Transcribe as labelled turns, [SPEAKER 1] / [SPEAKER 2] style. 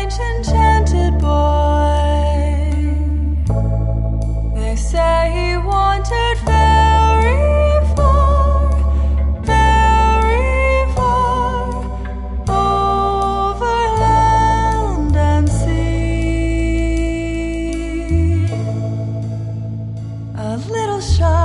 [SPEAKER 1] strange enchanted boy. They say he wandered very far over land and sea. A little shy